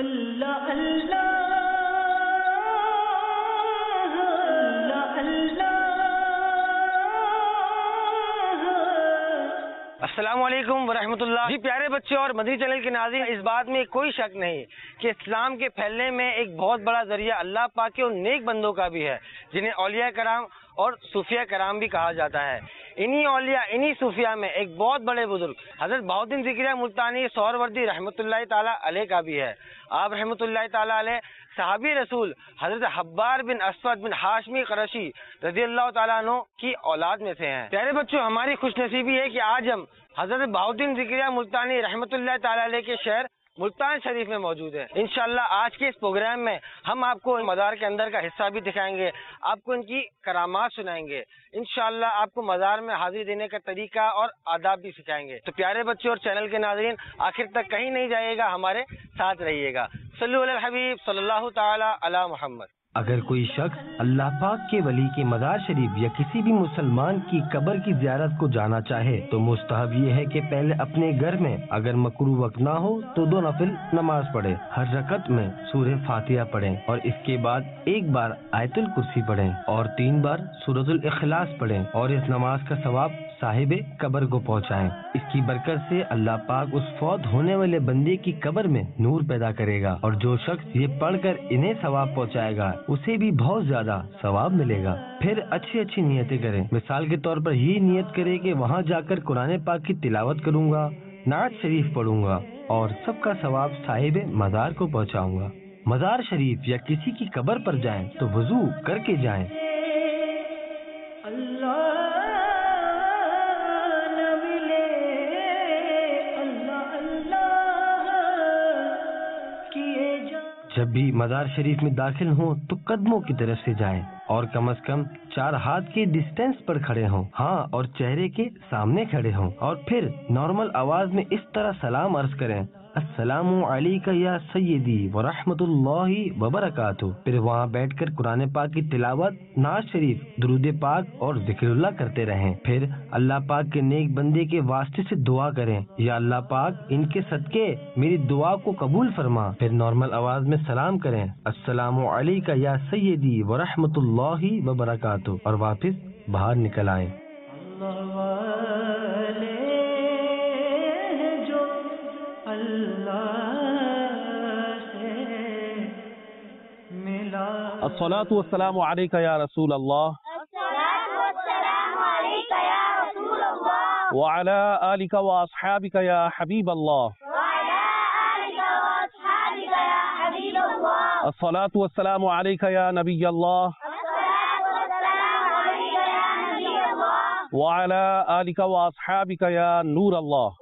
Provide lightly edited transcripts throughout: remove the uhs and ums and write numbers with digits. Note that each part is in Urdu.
اللہ اللہ السلام علیکم ورحمۃ اللہ. جی پیارے بچے اور مدنی چینل کے ناظرین، اس بات میں کوئی شک نہیں کہ اسلام کے پھیلنے میں ایک بہت بڑا ذریعہ اللہ پاک کے ان نیک بندوں کا بھی ہے جنہیں اولیاء کرام اور صوفیہ کرام بھی کہا جاتا ہے. انہی اولیاء انہی صوفیہ میں ایک بہت بڑے بزرگ حضرت بہاؤالدین ذکریہ ملتانی سہروردی رحمۃ اللہ تعالی علیہ کا بھی ہے. آپ رحمۃ اللہ تعالی علیہ صحابی رسول حضرت حبار بن اسود بن ہاشمی قرشی رضی اللہ تعالیٰ عنہ کی اولاد میں سے ہیں. پیارے بچوں، ہماری خوش نصیبی ہے کہ آج ہم حضرت بہاؤالدین ذکریہ ملتانی رحمۃ اللہ تعالی علیہ کے شہر ملتان شریف میں موجود ہے. انشاءاللہ آج کے اس پروگرام میں ہم آپ کو مزار کے اندر کا حصہ بھی دکھائیں گے، آپ کو ان کی کرامات سنائیں گے، انشاءاللہ آپ کو مزار میں حاضری دینے کا طریقہ اور آداب بھی سکھائیں گے. تو پیارے بچے اور چینل کے ناظرین، آخر تک کہیں نہیں جائیے گا، ہمارے ساتھ رہیے گا. صلو علی الحبیب صلی اللہ تعالی علی محمد. اگر کوئی شخص اللہ پاک کے ولی کے مزار شریف یا کسی بھی مسلمان کی قبر کی زیارت کو جانا چاہے تو مستحب یہ ہے کہ پہلے اپنے گھر میں اگر مکروہ وقت نہ ہو تو 2 نفل نماز پڑھے. ہر رکعت میں سورہ فاتحہ پڑھیں اور اس کے بعد 1 بار آیت الکرسی پڑھیں اور 3 بار سورۃ الاخلاص پڑھیں اور اس نماز کا ثواب صاحب قبر کو پہنچائیں. اس کی برکت سے اللہ پاک اس فوت ہونے والے بندے کی قبر میں نور پیدا کرے گا، اور جو شخص یہ پڑھ کر انہیں ثواب پہنچائے گا اسے بھی بہت زیادہ ثواب ملے گا. پھر اچھی نیتیں کریں. مثال کے طور پر یہ نیت کریں کہ وہاں جا کر قرآن پاک کی تلاوت کروں گا، نعت شریف پڑھوں گا اور سب کا ثواب صاحب مزار کو پہنچاؤں گا. مزار شریف یا کسی کی قبر پر جائیں تو وضو کر کے جائیں. جب بھی مزار شریف میں داخل ہوں تو قدموں کی طرف سے جائیں اور کم از کم 4 ہاتھ کے ڈسٹینس پر کھڑے ہوں. ہاں، اور چہرے کے سامنے کھڑے ہوں اور پھر نارمل آواز میں اس طرح سلام عرض کریں: السلام علیکہ یا سیدی ورحمۃ اللہ وبرکاتہ. پھر وہاں بیٹھ کر قرآن پاک کی تلاوت، نعت شریف، درود پاک اور ذکر اللہ کرتے رہیں. پھر اللہ پاک کے نیک بندے کے واسطے سے دعا کریں: یا اللہ پاک ان کے صدقے میری دعا کو قبول فرما. پھر نارمل آواز میں سلام کریں: السلام علیکہ یا سیدی ورحمۃ اللہ وبرکاتہ اور واپس باہر نکل آئیں. الصلاۃ والسلام علیک یا رسول اللہ وعلی آلک واصحابک یا حبیب اللہ. الصلاۃ والسلام علیک یا نبی اللہ وعلی آلک واصحابک یا نور اللہ.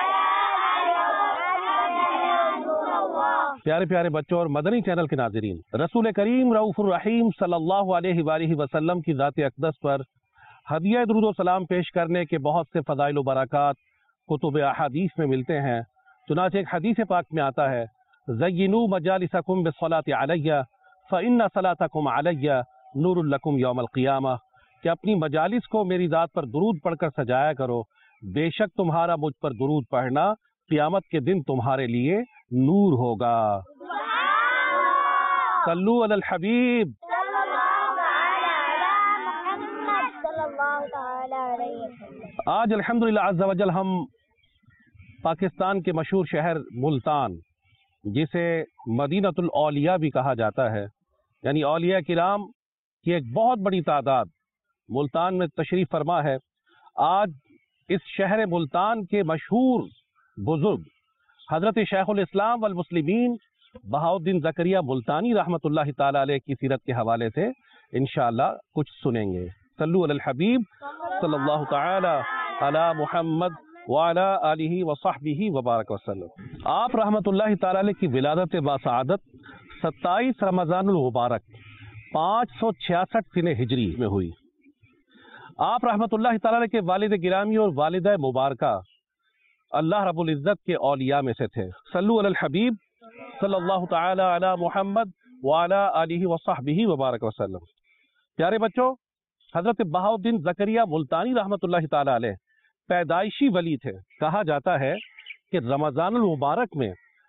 پیارے پیارے بچوں اور مدنی چینل کے ناظرین، رسول کریم رؤوف الرحیم صلی اللہ علیہ وآلہ وسلم کی ذات اقدس پر ہدیہ درود و سلام پیش کرنے کے بہت سے فضائل و برکات کتب احادیث میں ملتے ہیں. چنانچہ ایک حدیث پاک میں آتا ہے: زینوا مجالسکم بالصلاۃ علی فإن صلاتکم علی نور لکم یوم القیامہ، کہ اپنی مجالس کو میری ذات پر درود پڑھ کر سجایا کرو، بے شک تمہارا مجھ پر درود پڑھنا قیامت کے دن تمہارے لیے نور ہوگا. صلو علی الحبیب. آج الحمدللہ عز و جل ہم پاکستان کے مشہور شہر ملتان، جسے مدینۃ الاولیاء بھی کہا جاتا ہے، یعنی اولیاء کرام کی ایک بہت بڑی تعداد ملتان میں تشریف فرما ہے. آج اس شہر ملتان کے مشہور بزرگ حضرت شیخ الاسلام والمسلمین بہاؤالدین ذکریہ ملتانی رحمۃ اللہ تعالی علیہ کی سیرت کے حوالے سے انشاءاللہ کچھ سنیں گے. صلو علی الحبیب صلی اللہ تعالی علی محمد وعلی آلہ وصحبہ وبارک وسلم. آپ رحمۃ اللہ تعالی علیہ کی ولادت باسعادت 27 رمضان المبارک 566 سنہ ہجری میں ہوئی. آپ رحمۃ اللہ تعالی علیہ کے والد گرامی اور والدہ مبارکہ اللہ رب العزت کے اولیاء میں سے تھے. صلو علی الحبیب صلی اللہ تعالی علی محمد وعلی آلہ وصحبہ وبارک وسلم. پیارے بچوں، حضرت بہاؤالدین ذکریہ ملتانی رحمۃ اللہ تعالی علیہ پیدائشی ولی تھے. کہا جاتا ہے کہ رمضان المبارک میں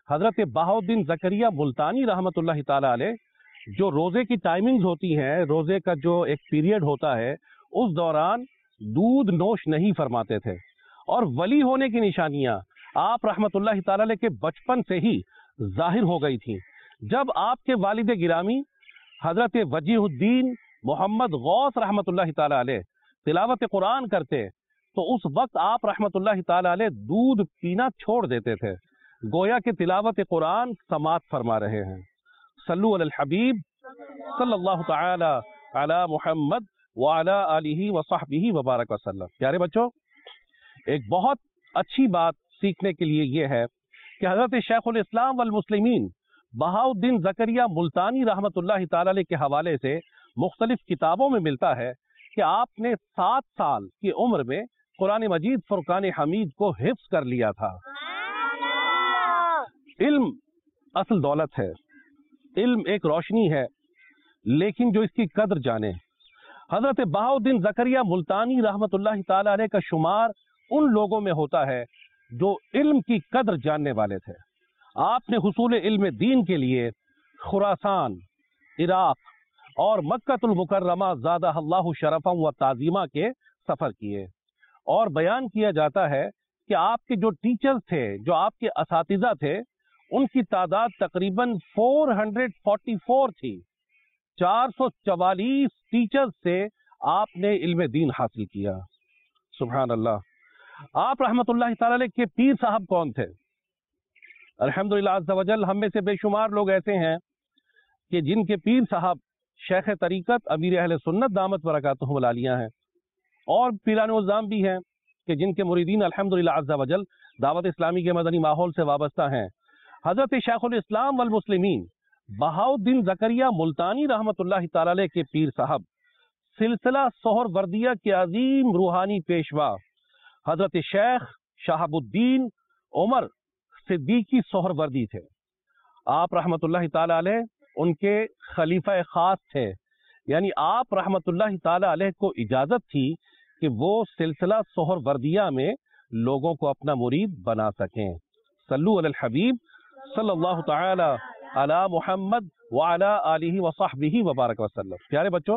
حضرت بہاؤالدین زکریا ملتانی رحمۃ اللہ تعالی علیہ جو روزے کی ٹائمنگز ہوتی ہیں، روزے کا جو ایک پیریڈ ہوتا ہے، اس دوران دودھ نوش نہیں فرماتے تھے، اور ولی ہونے کی نشانیاں آپ رحمۃ اللہ تعالی علیہ کے بچپن سے ہی ظاہر ہو گئی تھیں۔ جب آپ کے والد گرامی حضرت وجیہ الدین محمد غوث رحمۃ اللہ تعالی علیہ تلاوت قرآن کرتے تو اس وقت آپ رحمۃ اللہ تعالی علیہ دودھ پینا چھوڑ دیتے تھے، گویا کہ تلاوت قرآن سماعت فرما رہے ہیں۔ صلو علی الحبیب صلی اللہ تعالی علی محمد وعلی آلہ وصحبہ وبارک وسلم۔ پیارے بچوں، ایک بہت اچھی بات سیکھنے کے لیے یہ ہے کہ حضرت شیخ الاسلام والمسلمین بہاؤالدین زکریا ملتانی رحمۃ اللہ تعالی علیہ کے حوالے سے مختلف کتابوں میں ملتا ہے کہ آپ نے 7 سال کی عمر میں قرآن مجید فرقان حمید کو حفظ کر لیا تھا۔ علم اصل دولت ہے، علم ایک روشنی ہے، لیکن جو اس کی قدر جانے۔ حضرت بہاؤالدین زکریا ملتانی رحمۃ اللہ تعالی علیہ کا شمار ان لوگوں میں ہوتا ہے جو علم کی قدر جاننے والے تھے۔ آپ نے حصول علم دین کے لیے خراسان، عراق اور مکہ المکرمہ زادہ اللہ شرفا و تعظیمہ کے سفر کیے، اور بیان کیا جاتا ہے کہ آپ کے جو ٹیچرز تھے، جو آپ کے اساتذہ تھے، ان کی تعداد تقریباً 444 تھی۔ 444 ٹیچرز سے آپ نے علم دین حاصل کیا۔ سبحان اللہ۔ آپ رحمت اللہ تعالی علیہ کے پیر صاحب کون تھے؟ الحمدللہ عز و جل ہم میں سے بے شمار لوگ ایسے ہیں کہ جن کے پیر صاحب شیخ طریقت امیر اہل سنت دامت برکاتہم العالیہ ہیں، اور پیران الزام بھی ہیں کہ جن کے مریدین الحمدللہ عز و جل دعوت اسلامی کے مدنی ماحول سے وابستہ ہیں۔ حضرت شیخ الاسلام والمسلمین بہاؤالدین زکریا ملتانی رحمۃ اللہ تعالی علیہ کے پیر صاحب سلسلہ سہروردیہ کے عظیم روحانی پیشوا حضرت شیخ شہاب الدین عمر صدیقی سہروردی تھے۔ آپ رحمۃ اللہ تعالی علیہ ان کے خلیفہ خاص تھے، یعنی آپ رحمۃ اللہ تعالی علیہ کو اجازت تھی کہ وہ سلسلہ سہروردیہ میں لوگوں کو اپنا مرید بنا سکیں۔ صلو علی الحبیب صلی اللہ تعالی علی محمد وعلی آلہ وصحبہ وبارک وسلم۔ پیارے بچوں،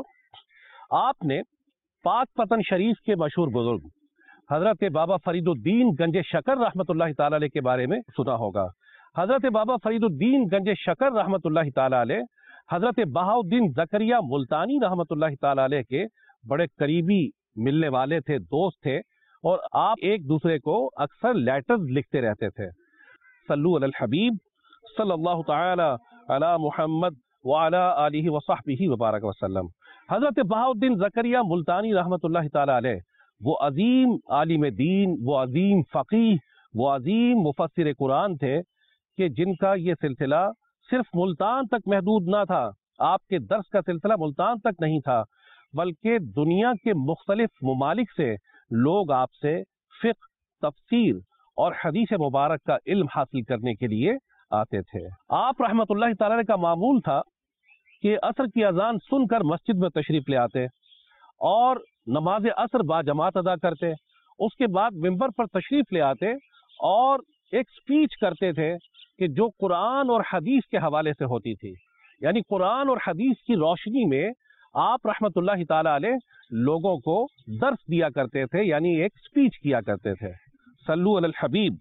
آپ نے پاک پتن شریف کے مشہور بزرگ حضرت بابا فرید الدین گنج شکر رحمۃ اللہ تعالی علیہ کے بارے میں سنا ہوگا۔ حضرت بابا فرید الدین گنج شکر رحمۃ اللہ تعالی علیہ حضرت بہاؤالدین زکریا ملتانی رحمۃ اللہ تعالی علیہ کے بڑے قریبی ملنے والے تھے، دوست تھے، اور آپ ایک دوسرے کو اکثر لیٹرز لکھتے رہتے تھے۔ صلو علی الحبیب صلی اللہ تعالی علی محمد وعلی آلہ وصحبہ وبارک وسلم۔ حضرت بہاؤالدین زکریا ملتانی رحمۃ اللہ تعالی علیہ وہ عظیم عالم دین، وہ عظیم فقیہ، وہ عظیم مفسر قرآن تھے کہ جن کا یہ سلسلہ صرف ملتان تک محدود نہ تھا، آپ کے درس کا سلسلہ ملتان تک نہیں تھا، بلکہ دنیا کے مختلف ممالک سے لوگ آپ سے فقہ، تفسیر اور حدیث مبارک کا علم حاصل کرنے کے لیے آتے تھے۔ آپ رحمت اللہ تعالی کا معمول تھا کہ عصر کی اذان سن کر مسجد میں تشریف لے آتے اور نماز عصر با جماعت ادا کرتے، اس کے بعد ممبر پر تشریف لے آتے اور ایک سپیچ کرتے تھے کہ جو قرآن اور حدیث کے حوالے سے ہوتی تھی، یعنی قرآن اور حدیث کی روشنی میں آپ رحمت اللہ تعالی علیہ لوگوں کو درس دیا کرتے تھے، یعنی ایک سپیچ کیا کرتے تھے۔ صلو علی الحبیب۔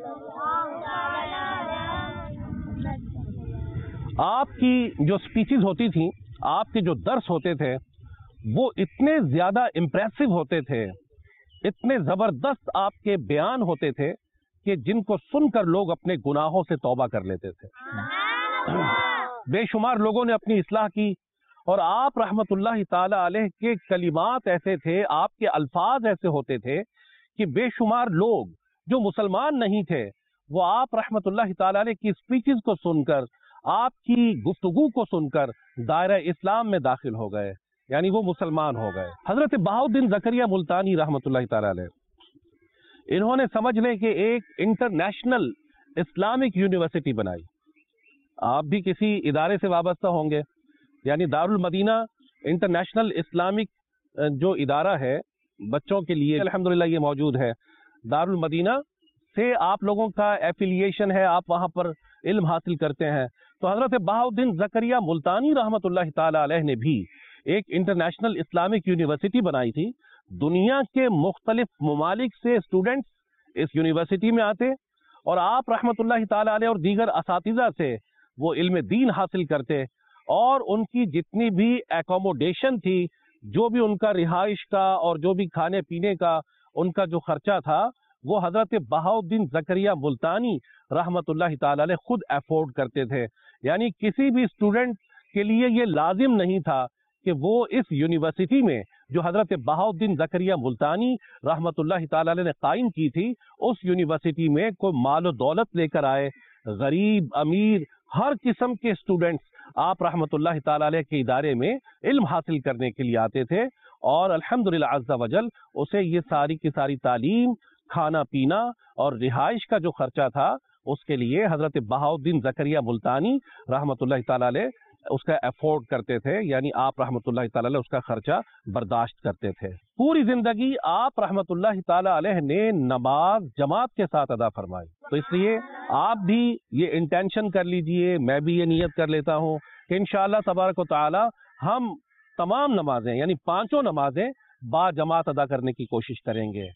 آپ کی جو سپیچز ہوتی تھیں، آپ کے جو درس ہوتے تھے، وہ اتنے زیادہ امپریسو ہوتے تھے، اتنے زبردست آپ کے بیان ہوتے تھے کہ جن کو سن کر لوگ اپنے گناہوں سے توبہ کر لیتے تھے۔ بے شمار لوگوں نے اپنی اصلاح کی، اور آپ رحمت اللہ تعالی علیہ کے کلمات ایسے تھے، آپ کے الفاظ ایسے ہوتے تھے کہ بے شمار لوگ جو مسلمان نہیں تھے وہ آپ رحمت اللہ تعالی علیہ کی سپیچز کو سن کر، آپ کی گفتگو کو سن کر دائرہ اسلام میں داخل ہو گئے، یعنی وہ مسلمان ہو گئے۔ حضرت بہاؤالدین زکریا ملتانی رحمت اللہ تعالی علیہ، انہوں نے سمجھ لیں کہ ایک انٹرنیشنل اسلامک یونیورسٹی بنائی۔ آپ بھی کسی ادارے سے وابستہ ہوں گے، یعنی دارالمدینہ انٹرنیشنل اسلامک جو ادارہ ہے بچوں کے لیے الحمدللہ یہ موجود ہے۔ دارالمدینہ سے آپ لوگوں کا ایفیلیشن ہے، آپ وہاں پر علم حاصل کرتے ہیں. تو حضرت بہاؤالدین زکریا ملتانی رحمۃ اللہ تعالی علیہ نے بھی ایک انٹرنیشنل اسلامک یونیورسٹی بنائی تھی. دنیا کے مختلف ممالک سے اسٹوڈنٹس اس یونیورسٹی میں آتے اور آپ رحمۃ اللہ تعالی علیہ اور دیگر اساتذہ سے وہ علم دین حاصل کرتے، اور ان کی جتنی بھی ایکوموڈیشن تھی، جو بھی ان کا رہائش کا اور جو بھی کھانے پینے کا ان کا جو خرچہ تھا، وہ حضرت بہاؤالدین زکریا ملتانی رحمۃ اللہ تعالی علیہ خود افورڈ کرتے تھے. یعنی کسی بھی اسٹوڈنٹ کے لیے یہ لازم نہیں تھا کہ وہ اس یونیورسٹی میں جو حضرت بہاؤالدین زکریا ملتانی رحمۃ اللہ تعالی علیہ نے قائم کی تھی، اس یونیورسٹی میں کوئی مال و دولت لے کر آئے. غریب امیر ہر قسم کے اسٹوڈنٹس آپ رحمۃ اللہ تعالی علیہ کے ادارے میں علم حاصل کرنے کے لیے آتے تھے، اور الحمدللہ عز و جل اسے یہ ساری کی ساری تعلیم، کھانا پینا اور رہائش کا جو خرچہ تھا اس کے لیے حضرت بہاؤالدین زکریا ملتانی رحمۃ اللہ تعالی علیہ اس کا افورڈ کرتے تھے. یعنی آپ رحمۃ اللہ تعالی علیہ اس کا خرچہ برداشت کرتے تھے. پوری زندگی آپ رحمۃ اللہ تعالی علیہ نے نماز جماعت کے ساتھ ادا فرمائی. تو اس لیے آپ بھی یہ انٹینشن کر لیجئے، میں بھی یہ نیت کر لیتا ہوں کہ انشاءاللہ تبارک و تعالی ہم تمام نمازیں یعنی 5 نمازیں با جماعت ادا کرنے کی کوشش کریں گے.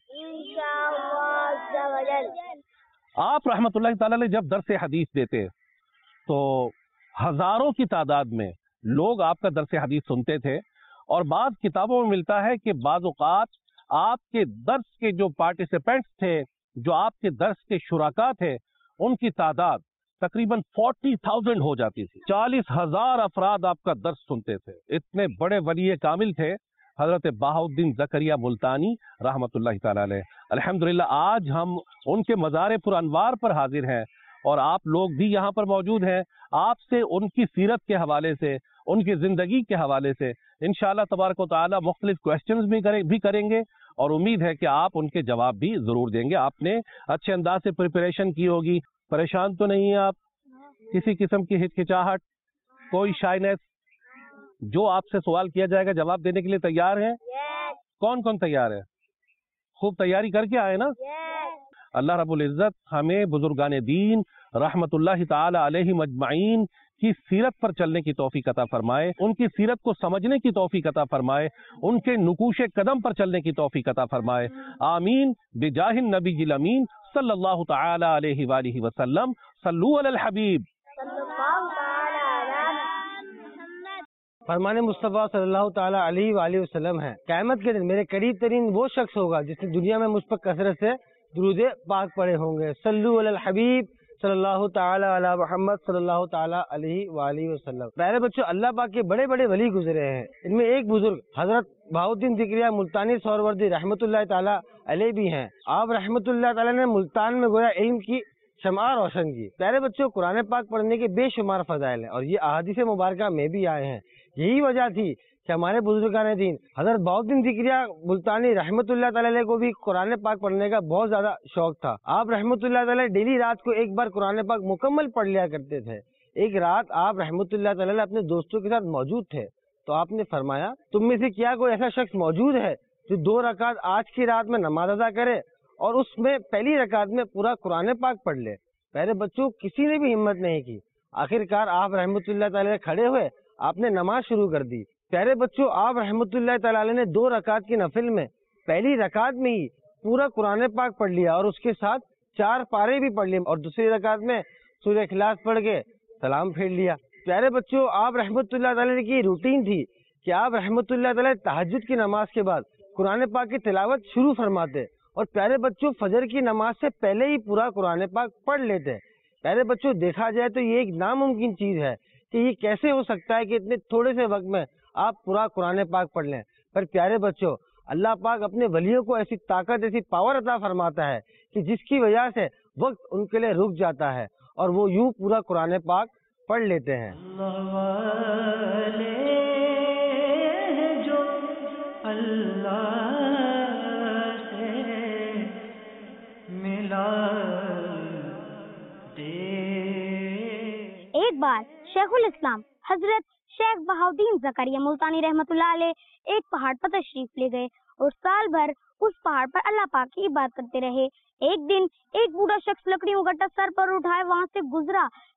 آپ رحمۃ اللہ تعالی علیہ جب درس حدیث دیتے تو ہزاروں کی تعداد میں لوگ آپ کا درس حدیث سنتے تھے، اور بعض کتابوں میں ملتا ہے کہ بعض اوقات آپ کے درس کے جو پارٹیسپینٹس تھے، جو آپ کے درس کے شرکاء تھے، ان کی تعداد تقریباً 40,000 ہو جاتی تھی. 40,000 افراد آپ کا درس سنتے تھے. اتنے بڑے ولی کامل تھے حضرت بہاؤالدین زکریا ملتانی رحمۃ اللہ تعالی علیہ. الحمدللہ آج ہم ان کے مزار پر انوار پر حاضر ہیں، اور آپ لوگ بھی یہاں پر موجود ہیں. آپ سے ان کی سیرت کے حوالے سے، ان کی زندگی کے حوالے سے انشاءاللہ تبارک و تعالی مختلف کویسچنز بھی کریں گے، اور امید ہے کہ آپ ان کے جواب بھی ضرور دیں گے. آپ نے اچھے انداز سے پریپریشن کی ہوگی. پریشان تو نہیں ہیں آپ؟ کسی قسم کی ہچکچاہٹ، کوئی شائنس؟ جو آپ سے سوال کیا جائے گا جواب دینے کے لیے تیار ہیں؟ کون کون تیار ہے؟ خوب تیاری کر کے آئے نا؟ اللہ رب العزت ہمیں بزرگان دین رحمت اللہ تعالی علیہ مجمعین کی سیرت پر چلنے کی توفیق عطا فرمائے، ان کی سیرت کو سمجھنے کی توفیق عطا فرمائے، ان کے نقوش قدم پر چلنے کی توفیق عطا فرمائے. آمین بجاہ النبی الامین صلی اللہ تعالی علیہ وآلہ وسلم. صلو علی الحبیب. فرمان مصطفیٰ صلی اللہ تعالی علیہ وآلہ وسلم ہے، قیامت کے دن میرے قریب ترین وہ شخص ہوگا جس نے دنیا میں مجھ پر کثرت سے درود پاک پڑے ہوں گے. صلو علی الحبیب صلی اللہ تعالی علی محمد صلی اللہ تعالی علیہ وآلہ وسلم. پیارے بچوں، اللہ پاک کے بڑے بڑے ولی گزرے ہیں. ان میں ایک بزرگ حضرت بہاؤالدین زکریا ملتانی سہروردی رحمت اللہ تعالی علیہ بھی ہیں. آپ رحمت اللہ تعالی نے ملتان میں گویا علم کی شمع روشن کی. پیارے بچوں، قرآن پاک پڑھنے کے بے شمار فضائل ہیں، اور یہ احادیث مبارکہ میں بھی آئے ہیں. یہی وجہ تھی کہ ہمارے بزرگان دین حضرت بہاؤالدین زکریا ملتانی رحمت اللہ تعالی علیہ کو بھی قرآن پاک پڑھنے کا بہت زیادہ شوق تھا. آپ رحمت اللہ تعالی ڈیلی رات کو ایک بار قرآن پاک مکمل پڑھ لیا کرتے تھے. ایک رات آپ رحمت اللہ تعالی علیہ اپنے دوستوں کے ساتھ موجود تھے تو آپ نے فرمایا، تم میں سے کیا کوئی ایسا شخص موجود ہے جو 2 رکعت آج کی رات میں نماز ادا کرے اور اس میں پہلی رکعت میں پورا قرآن پاک پڑھ لے؟ پہلے بچوں، کسی نے بھی ہمت نہیں کی. آخرکار آپ رحمت اللہ تعالی کھڑے ہوئے، آپ نے نماز شروع کر دی. پیارے بچوں، آپ رحمت اللہ تعالی نے 2 رکعت کی نفل میں پہلی رکعت میں ہی پورا قرآن پاک پڑھ لیا، اور اس کے ساتھ 4 پارے بھی پڑھ لیے، اور دوسری رکعت میں سورہ اخلاص پڑھ کے سلام پھیر لیا. پیارے بچوں، آپ رحمت اللہ تعالی کی روٹین تھی کہ آپ رحمت اللہ تعالی تہجد کی نماز کے بعد قرآن پاک کی تلاوت شروع فرماتے، اور پیارے بچوں فجر کی نماز سے پہلے ہی پورا قرآن پاک پڑھ لیتے. پیارے بچوں، دیکھا جائے تو یہ ایک ناممکن چیز ہے کہ یہ کیسے ہو سکتا ہے کہ اتنے تھوڑے سے وقت میں آپ پورا قرآن پاک پڑھ لیں. پر پیارے بچوں، اللہ پاک اپنے ولیوں کو ایسی طاقت، ایسی پاور عطا فرماتا ہے کہ جس کی وجہ سے وقت ان کے لیے رک جاتا ہے اور وہ یوں پورا قرآن پاک پڑھ لیتے ہیں. ایک بار شیخ الاسلام حضرت شیخ بہاؤالدین زکریا ملتانی رحمت اللہ علیہ ایک پہاڑ پر تشریف لے گئے اور سال بھر اس پہاڑ پر اللہ پاک کی عبادت کرتے رہے. ایک دن ایک بوڑھا شخص لکڑیوں کا گٹا سر پر اٹھائے وہاں سے گزرا.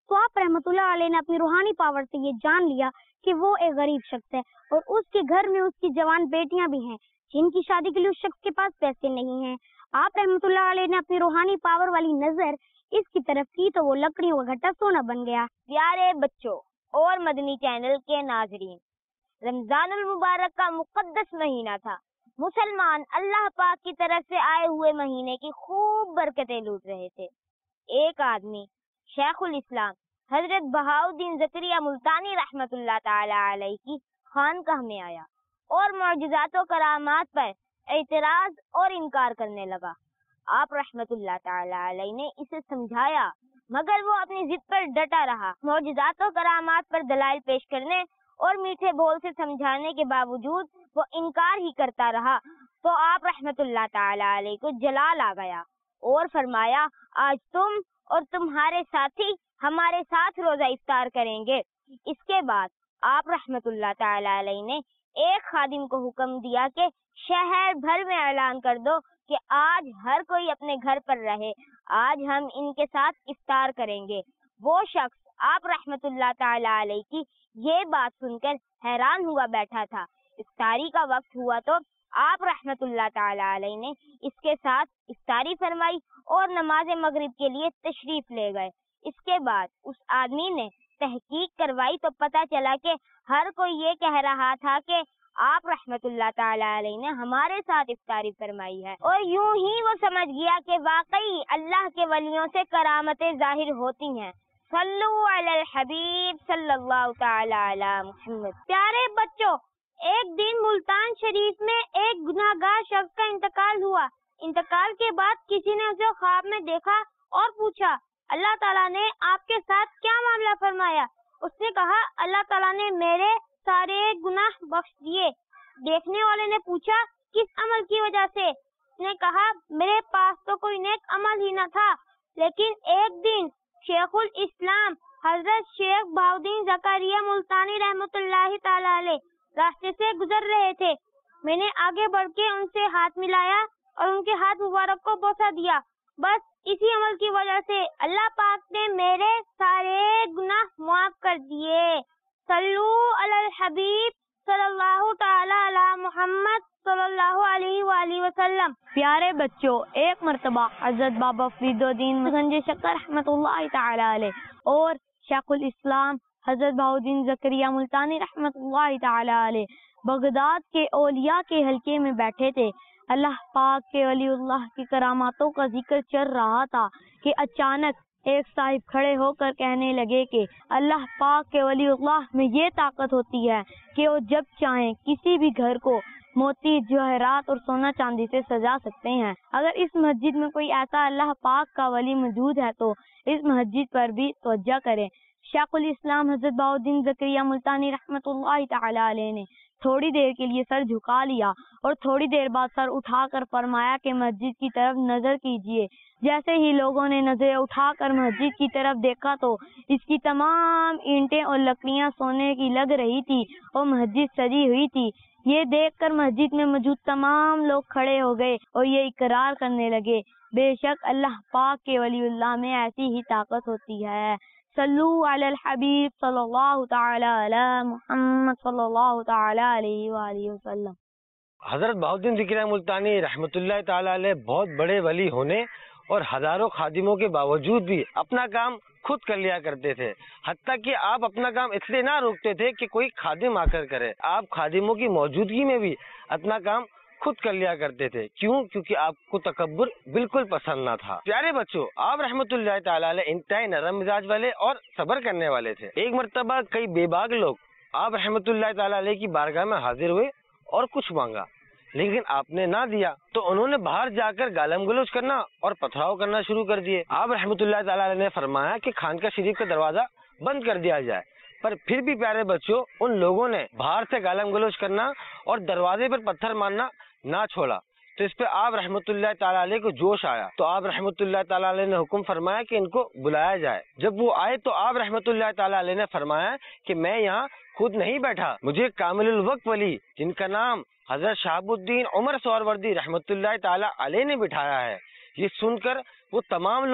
تو آپ رحمتullah علیہ نے اپنی روحانی پاور سے یہ جان لیا کہ وہ ایک غریب شخص ہے اور اس کے گھر میں اس کی جوان بیٹیاں بھی ہیں جن کی شادی کے لیے اس شخص کے پاس پیسے نہیں ہیں۔ آپ رحمتullah علیہ نے اپنی روحانی پاور والی نظر اس کی طرف کی تو وہ لکڑیوں کا گھٹا سونا بن گیا۔ پیارے بچوں اور مدنی چینل کے ناظرین، رمضان المبارک کا مقدس مہینہ تھا۔ مسلمان اللہ پاک کی طرف سے آئے ہوئے مہینے کی خوب برکتیں لوٹ رہے تھے۔ ایک آدمی شیخ الاسلام حضرت بہاؤالدین زکریا ملتانی رحمت اللہ تعالی علیہ کی خانقاہ میں آیا اور معجزات و کرامات پر اعتراض اور انکار کرنے لگا۔ آپ رحمت اللہ تعالی علیہ نے اسے سمجھایا مگر وہ اپنی ضد پر ڈٹا رہا۔ معجزات و کرامات پر دلائل پیش کرنے اور میٹھے بول سے سمجھانے کے باوجود وہ انکار ہی کرتا رہا تو آپ رحمت اللہ تعالی علیہ کو جلال آ گیا اور فرمایا، آج تم اور تمہارے ساتھی ہمارے ساتھ روزہ افطار کریں گے۔ اس کے بعد آپ رحمت اللہ تعالی علیہ نے ایک خادم کو حکم دیا کہ شہر بھر میں اعلان کر دو کہ آج ہر کوئی اپنے گھر پر رہے، آج ہم ان کے ساتھ افطار کریں گے۔ وہ شخص آپ رحمت اللہ تعالی علیہ کی یہ بات سن کر حیران ہوا بیٹھا تھا۔ افطاری کا وقت ہوا تو آپ رحمت اللہ تعالی علیہ نے اس کے ساتھ افطاری فرمائی اور نماز مغرب کے لیے تشریف لے گئے۔ اس کے بعد اس آدمی نے تحقیق کروائی تو پتہ چلا کہ ہر کوئی یہ کہہ رہا تھا کہ آپ رحمت اللہ تعالی علیہ نے ہمارے ساتھ افطاری فرمائی ہے، اور یوں ہی وہ سمجھ گیا کہ واقعی اللہ کے ولیوں سے کرامتیں ظاہر ہوتی ہیں۔ صلو علی الحبیب صلی اللہ تعالی علی محمد۔ پیارے بچوں، ایک دن ملتان شریف میں ایک گناہگار شخص کا انتقال ہوا۔ انتقال کے بعد کسی نے اسے خواب میں دیکھا اور پوچھا، اللہ تعالیٰ نے آپ کے ساتھ کیا معاملہ فرمایا؟ اس نے کہا، اللہ تعالیٰ نے میرے سارے گناہ بخش دیے۔ دیکھنے والے نے پوچھا، کس عمل کی وجہ سے؟ اس نے کہا، میرے پاس تو کوئی نیک عمل ہی نہ تھا، لیکن ایک دن شیخ الاسلام حضرت شیخ بہاؤالدین زکریا ملتانی رحمت اللہ تعالی علیہ راستے سے گزر رہے تھے۔ میں نے آگے بڑھ کے ان سے ہاتھ ملایا اور ان کے ہاتھ مبارک کو بوسہ دیا۔ بس اسی عمل کی وجہ سے اللہ پاک نے میرے سارے گناہ معاف کر دیے۔ صلو علی الحبیب صلی اللہ تعالی علی محمد صلی اللہ علیہ وآلہ وسلم۔ پیارے بچوں، ایک مرتبہ حضرت بابا فرید الدین گنج شکر رحمت اللہ تعالی علیہ اور شیخ الاسلام حضرت بہاؤالدین زکریا ملتانی رحمت اللہ تعالی علیہ بغداد کے اولیاء کے حلقے میں بیٹھے تھے۔ اللہ پاک کے ولی اللہ کی کراماتوں کا ذکر چل رہا تھا کہ اچانک ایک صاحب کھڑے ہو کر کہنے لگے کہ اللہ پاک کے ولی اللہ میں یہ طاقت ہوتی ہے کہ وہ جب چاہیں کسی بھی گھر کو موتی، جواہرات اور سونا چاندی سے سجا سکتے ہیں۔ اگر اس مسجد میں کوئی ایسا اللہ پاک کا ولی موجود ہے تو اس مسجد پر بھی توجہ کریں۔ شیخ الاسلام حضرت بہاؤالدین زکریا ملتانی رحمت اللہ تعالی علیہ نے تھوڑی دیر کے لیے سر جھکا لیا اور تھوڑی دیر بعد سر اٹھا کر فرمایا کہ مسجد کی طرف نظر کیجیے۔ جیسے ہی لوگوں نے نظریں اٹھا کر مسجد کی طرف دیکھا تو اس کی تمام اینٹیں اور لکڑیاں سونے کی لگ رہی تھی اور مسجد سجی ہوئی تھی۔ یہ دیکھ کر مسجد میں موجود تمام لوگ کھڑے ہو گئے اور یہ اقرار کرنے لگے، بے شک اللہ پاک کے ولی اللہ میں ایسی ہی طاقت ہوتی ہے۔ صلو علی الحبیب صلی اللہ تعالی علی محمد صلی اللہ تعالی علیہ وآلہ وسلم۔ حضرت بہاؤالدین زکریا ملتانی رحمت اللہ تعالی علیہ بہت بڑے ولی ہونے اور ہزاروں خادموں کے باوجود بھی اپنا کام خود کر لیا کرتے تھے، حتیٰ کہ آپ اپنا کام اس لیے نہ روکتے تھے کہ کوئی خادم آ کر کرے، آپ خادموں کی موجودگی میں بھی اپنا کام خود کر لیا کرتے تھے۔ کیوں؟ کیونکہ آپ کو تکبر بالکل پسند نہ تھا۔ پیارے بچوں، آپ رحمت اللہ تعالی علیہ انتہائی نرم مزاج والے اور صبر کرنے والے تھے۔ ایک مرتبہ کئی بے باک لوگ آپ رحمت اللہ تعالی علیہ کی بارگاہ میں حاضر ہوئے اور کچھ مانگا، لیکن آپ نے نہ دیا تو انہوں نے باہر جا کر گالم گلوچ کرنا اور پتھراؤ کرنا شروع کر دیے۔ آپ رحمت اللہ تعالی علیہ نے فرمایا کہ خانقاہ شریف کا دروازہ بند کر دیا جائے، پر پھر بھی پیارے بچوں ان لوگوں نے باہر سے گالم گلوچ کرنا اور دروازے پر پتھر مارنا نہ چھوڑا، تو اس پہ آپ رحمت اللہ تعالی علیہ کو جوش آیا تو آپ رحمت اللہ تعالی علیہ نے حکم فرمایا کہ ان کو بلایا جائے۔ جب وہ آئے تو آپ رحمت اللہ تعالی علیہ نے فرمایا کہ میں یہاں خود نہیں بیٹھا، مجھے کامل الوقت ولی جن کا نام حضرت شہاب الدین عمر سہروردی رحمت اللہ تعالی علیہ نے بٹھایا ہے۔ یہ سن کر وہ تمام لوگ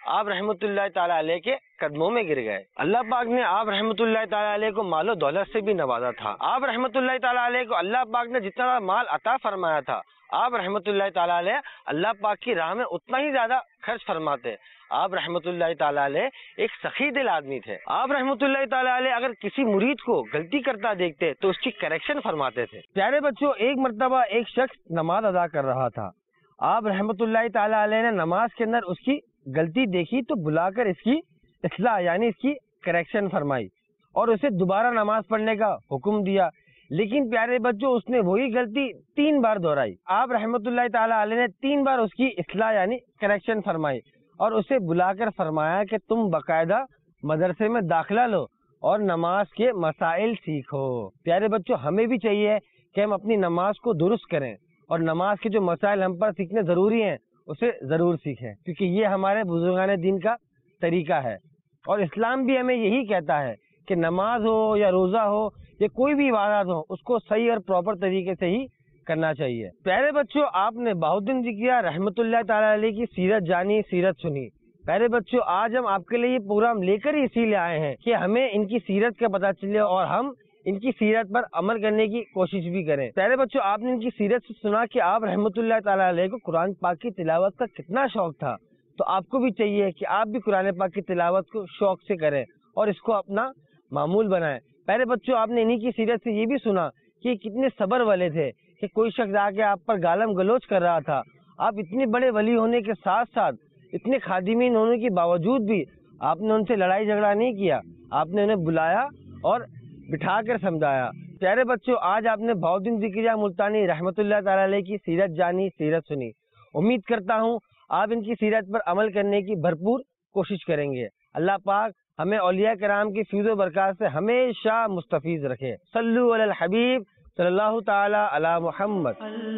آپ رحمت اللہ تعالیٰ علیہ کے قدموں میں گر گئے. اللہ پاک نے آپ رحمت اللہ تعالیٰ علیہ کو مال و دولت سے بھی نوازا تھا. آپ رحمت اللہ تعالیٰ علیہ کو اللہ پاک نے جتنا مال عطا فرمایا تھا, آپ رحمت اللہ تعالیٰ علیہ اللہ پاک کی راہ میں اتنا ہی زیادہ خرچ فرماتے. آپ رحمت اللہ تعالیٰ علیہ ایک سخی دل آدمی تھے. آپ رحمت اللہ تعالیٰ علیہ اگر کسی مرید کو غلطی کرتا دیکھتے تو اس کی کریکشن فرماتے تھے. پیارے بچوں, ایک مرتبہ ایک شخص نماز ادا کر رہا تھا. آپ رحمت اللہ تعالیٰ علیہ نے نماز کے اندر اس کی غلطی دیکھی تو بلا کر اس کی اصلاح یعنی اس کی کریکشن فرمائی اور اسے دوبارہ نماز پڑھنے کا حکم دیا. لیکن پیارے بچوں, اس نے وہی غلطی 3 بار دہرائی. آپ رحمت اللہ تعالیٰ علیہ نے 3 بار اس کی اصلاح یعنی کریکشن فرمائی اور اسے بلا کر فرمایا کہ تم باقاعدہ مدرسے میں داخلہ لو اور نماز کے مسائل سیکھو. پیارے بچوں, ہمیں بھی چاہیے کہ ہم اپنی نماز کو درست کریں اور نماز کے جو مسائل ہم پر سیکھنے ضروری ہیں اسے ضرور سیکھیں, کیونکہ یہ ہمارے بزرگان دین کا طریقہ ہے. اور اسلام بھی ہمیں یہی کہتا ہے کہ نماز ہو یا روزہ ہو یا کوئی بھی عبادت ہو, اس کو صحیح اور پراپر طریقے سے ہی کرنا چاہیے. پیارے بچوں, آپ نے بہاؤالدین ذکریہ رحمت اللہ تعالیٰ علیہ کی سیرت جانی, سیرت سنی. پیارے بچوں, آج ہم آپ کے لیے یہ پروگرام لے کر ہی اسی لیے آئے ہیں کہ ہمیں ان کی سیرت کا پتہ چلے اور ہم ان کی سیرت پر عمل کرنے کی کوشش بھی کریں. پیارے بچوں, آپ نے ان کی سیرت سے سنا کہ آپ رحمت اللہ تعالیٰ علیہ کو قرآن پاک کی تلاوت کا کتنا شوق تھا, تو آپ کو بھی چاہیے کہ آپ بھی قرآن پاک کی تلاوت کو شوق سے کریں اور اس کو اپنا معمول بنائیں. پیارے بچوں, آپ نے انہی کی سیرت سے یہ بھی سنا کہ یہ کتنے صبر والے تھے کہ کوئی شخص آ کے آپ پر گالم گلوچ کر رہا تھا, آپ اتنے بڑے ولی ہونے کے ساتھ ساتھ اتنے خادمین ہونے کے باوجود بھی آپ نے ان سے لڑائی جھگڑا نہیں کیا, آپ نے انہیں بلایا اور بٹھا کر سمجھایا. پیارے بچوں, آج آپ نے بہاؤالدین ذکریہ ملتانی رحمت اللہ تعالیٰ علیہ کی سیرت جانی, سیرت سنی. امید کرتا ہوں آپ ان کی سیرت پر عمل کرنے کی بھرپور کوشش کریں گے. اللہ پاک ہمیں اولیاء کرام کی فیض و برکات سے ہمیشہ مستفیض رکھے. صلو علی الحبیب صلی اللہ تعالی علی محمد.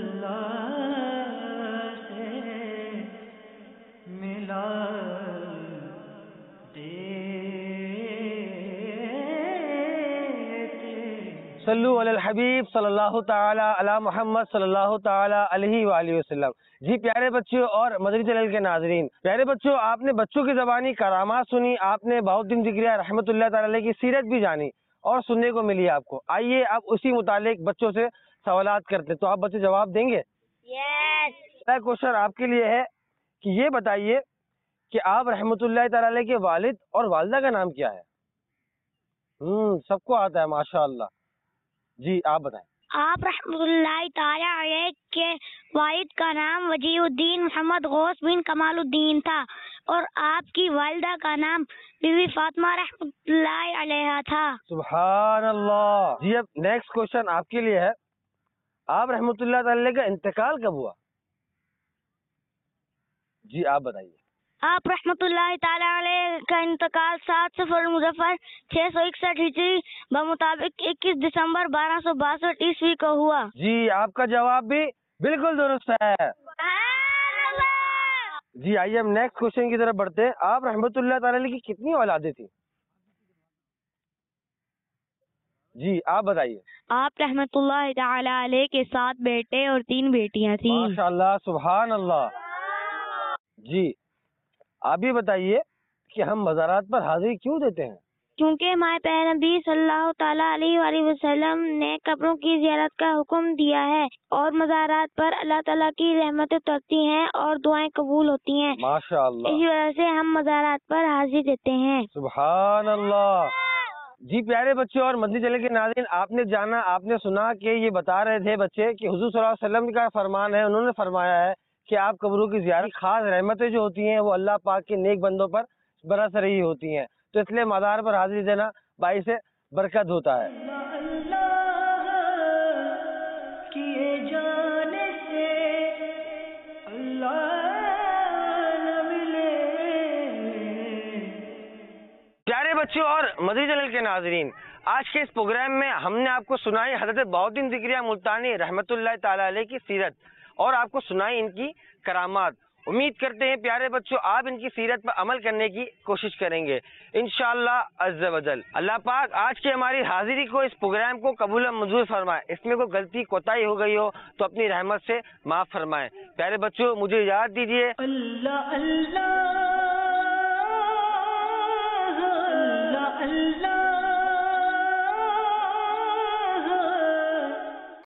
صلو علی الحبیب صلی اللہ تعالی علی محمد صلی اللہ تعالی علیہ وآلہ وسلم. جی پیارے بچوں اور مدنی چینل کے ناظرین, پیارے بچوں, آپ نے بچوں کی زبانی کرامات سنی, آپ نے بہاؤالدین ذکریہ رحمت اللہ تعالی علیہ کی سیرت بھی جانی اور سننے کو ملی آپ کو. آئیے اب اسی متعلق بچوں سے سوالات کرتے, تو آپ بچے جواب دیں گے؟ پہلا کوشچن آپ کے لیے ہے کہ یہ بتائیے کہ آپ رحمت اللہ تعالی علیہ کے والد اور والدہ کا نام کیا ہے؟ سب کو آتا ہے ماشاء اللہ. جی آپ بتائیں. آپ رحمت اللہ تعالیٰ علیہ کے والد کا نام وجیہ الدین محمد غوث بن کمال الدین تھا اور آپ کی والدہ کا نام بی بی فاطمہ رحمت اللہ علیہ تھا. سبحان اللہ. جی اب نیکسٹ کوشچن آپ کے لیے ہے, آپ رحمت اللہ تعالی کا انتقال کب ہوا؟ جی آپ بتائیے. آپ رحمت اللہ تعالیٰ علیہ کا انتقال 7 صفر المظفر 661 ہجری بمطابق 21 دسمبر 1262 عیسوی کو ہوا. جی آپ کا جواب بھی بالکل درست ہے. جی آئیے ہم نیکسٹ کوشچن کی طرف بڑھتے ہیں. آپ رحمت اللہ تعالی علیہ کی کتنی اولادیں تھیں؟ جی آپ بتائیے. آپ رحمت اللہ تعالیٰ علیہ کے 7 بیٹے اور 3 بیٹیاں تھیں. ماشاء اللہ, سبحان اللہ. جی آپ بھی بتائیے کہ ہم مزارات پر حاضری کیوں دیتے ہیں؟ کیونکہ ہمارے پیارے نبی صلی اللہ تعالیٰ علیہ وآلہ وسلم نے قبروں کی زیارت کا حکم دیا ہے اور مزارات پر اللہ تعالیٰ کی رحمتیں اترتی ہیں اور دعائیں قبول ہوتی ہیں. ماشاء اللہ. اسی وجہ سے ہم مزارات پر حاضری دیتے ہیں. سبحان اللہ. جی پیارے بچے اور مدنی چینل کے ناظرین, آپ نے جانا, آپ نے سنا کہ یہ بتا رہے تھے بچے کہ حضور صلی اللہ علیہ وسلم کا فرمان ہے, انہوں نے فرمایا ہے کہ آپ قبروں کی زیارت, خاص رحمتیں جو ہوتی ہیں وہ اللہ پاک کے نیک بندوں پر برس رہی ہوتی ہیں, تو اس لیے مزار پر حاضری دینا باعث برکت ہوتا ہے. پیارے بچوں اور مدنی چینل کے ناظرین, آج کے اس پروگرام میں ہم نے آپ کو سنائی حضرت بہاؤالدین ذکریہ ملتانی رحمت اللہ تعالی علیہ کی سیرت اور آپ کو سنائی ان کی کرامات. امید کرتے ہیں پیارے بچوں آپ ان کی سیرت پر عمل کرنے کی کوشش کریں گے انشاءاللہ عز و جل. اللہ پاک آج کی ہماری حاضری کو, اس پروگرام کو قبول منظور فرمائے. اس میں کوئی غلطی کوتاہی ہو گئی ہو تو اپنی رحمت سے معاف فرمائے. پیارے بچوں مجھے یاد دیجیے. اللہ اللہ اللہ